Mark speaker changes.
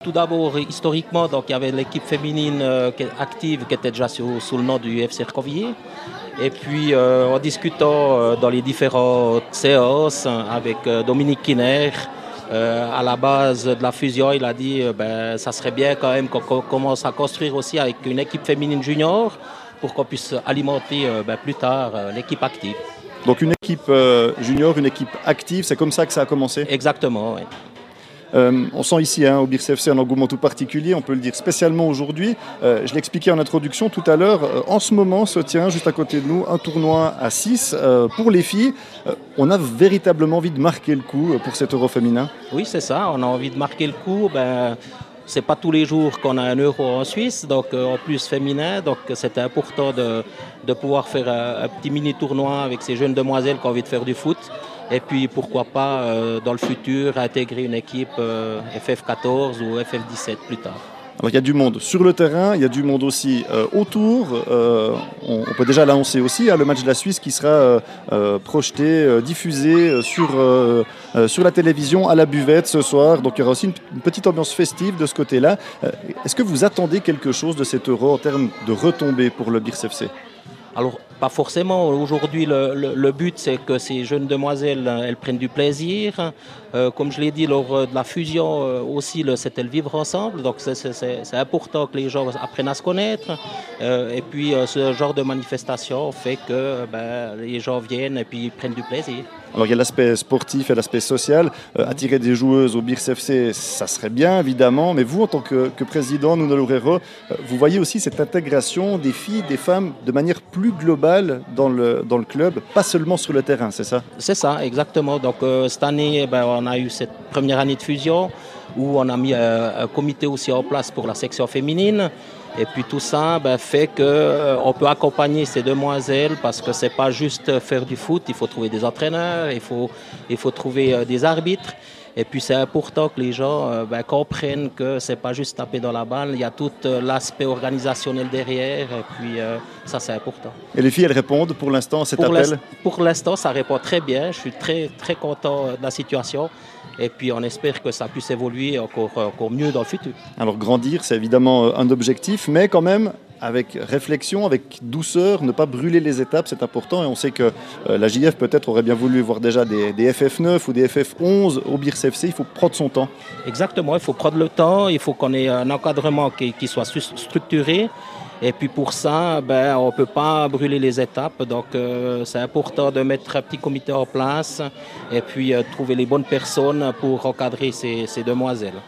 Speaker 1: Tout d'abord, historiquement, donc, il y avait l'équipe féminine active qui était déjà sous le nom du FC Recovier. Et puis, en discutant dans les différentes séances avec Dominique Kinner, à la base de la fusion, il a dit ça serait bien quand même qu'on commence à construire aussi avec une équipe féminine junior pour qu'on puisse alimenter plus tard l'équipe active.
Speaker 2: Donc une équipe junior, une équipe active, c'est comme ça que ça a commencé?
Speaker 1: Exactement, oui.
Speaker 2: On sent ici au Beers FC un engouement tout particulier, on peut le dire spécialement aujourd'hui. Je l'expliquais en introduction tout à l'heure, en ce moment se tient juste à côté de nous un tournoi à 6 pour les filles. On a véritablement envie de marquer le coup pour cet Euro féminin.
Speaker 1: Oui, c'est ça, on a envie de marquer le coup. C'est pas tous les jours qu'on a un Euro en Suisse, donc en plus féminin, donc c'était important de pouvoir faire un petit mini tournoi avec ces jeunes demoiselles qui ont envie de faire du foot. Et puis pourquoi pas dans le futur intégrer une équipe FF14 ou FF17 plus tard.
Speaker 2: Alors il y a du monde sur le terrain, il y a du monde aussi autour. On peut déjà l'annoncer aussi, le match de la Suisse qui sera projeté, diffusé sur la télévision à la buvette ce soir. Donc il y aura aussi une petite ambiance festive de ce côté-là. Est-ce que vous attendez quelque chose de cet Euro en termes de retombées pour le Beers FC ?
Speaker 1: Alors, pas forcément. Aujourd'hui, le but, c'est que ces jeunes demoiselles, elles prennent du plaisir. Comme je l'ai dit, lors de la fusion aussi, c'était le vivre ensemble. Donc, c'est important que les gens apprennent à se connaître. Et puis, ce genre de manifestation fait que les gens viennent et puis prennent du plaisir.
Speaker 2: Alors il y a l'aspect sportif et l'aspect social. Attirer des joueuses au Beers FC, ça serait bien évidemment. Mais vous, en tant que président, Nuno Loureiro, vous voyez aussi cette intégration des filles, des femmes de manière plus globale dans le club, pas seulement sur le terrain, c'est ça?
Speaker 1: C'est ça, exactement. Donc cette année, on a eu cette première année de fusion où on a mis un comité aussi en place pour la section féminine. Et puis tout ça fait qu'on peut accompagner ces demoiselles parce que c'est pas juste faire du foot, il faut trouver des entraîneurs, il faut trouver des arbitres. Et puis c'est important que les gens comprennent que c'est pas juste taper dans la balle, il y a tout l'aspect organisationnel derrière et puis ça c'est important.
Speaker 2: Et les filles elles répondent pour l'instant à cet appel?
Speaker 1: Pour l'instant ça répond très bien, je suis très, très content de la situation. Et puis on espère que ça puisse évoluer encore mieux dans le futur.
Speaker 2: Alors grandir, c'est évidemment un objectif, mais quand même avec réflexion, avec douceur, ne pas brûler les étapes, c'est important. Et on sait que la JF peut-être aurait bien voulu voir déjà des FF9 ou des FF11 au Beers FC. Il faut prendre son temps.
Speaker 1: Exactement, il faut prendre le temps, il faut qu'on ait un encadrement qui soit structuré. Et puis pour ça, on ne peut pas brûler les étapes. Donc c'est important de mettre un petit comité en place et puis trouver les bonnes personnes pour encadrer ces demoiselles.